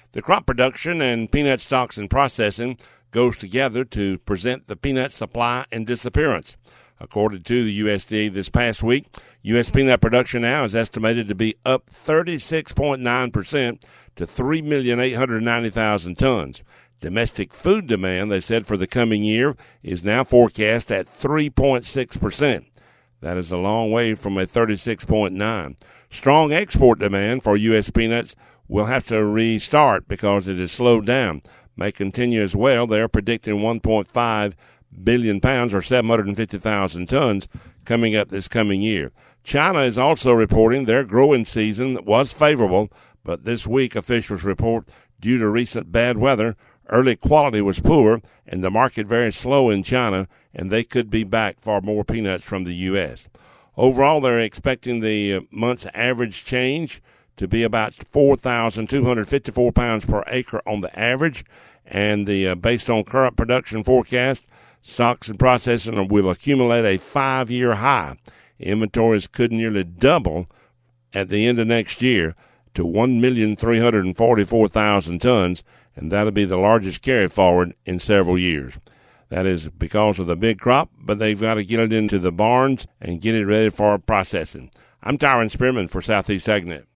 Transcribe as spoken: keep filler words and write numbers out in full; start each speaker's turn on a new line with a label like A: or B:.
A: The crop production and peanut stocks and processing goes together to present the peanut supply and disappearance. According to the U S D A this past week, U S peanut production now is estimated to be up thirty-six point nine percent to three million eight hundred ninety thousand tons. Domestic food demand, they said, for the coming year is now forecast at three point six percent. That is a long way from a thirty-six point nine. Strong export demand for U S peanuts will have to restart because it has slowed down. May continue as well. They're predicting one point five billion pounds or seven hundred fifty thousand tons coming up this coming year. China is also reporting their growing season was favorable, but this week officials report due to recent bad weather, early quality was poor and the market very slow in China, and they could be back for more peanuts from the U S. Overall, they're expecting the month's average change to be about four thousand two hundred fifty-four pounds per acre on the average, and the uh, based on current production forecast, stocks and processing will accumulate a five-year high. Inventories could nearly double at the end of next year to one million three hundred forty-four thousand tons, and that'll be the largest carry forward in several years. That is because of the big crop, but they've got to get it into the barns and get it ready for processing. I'm Tyron Spearman for Southeast AgNet.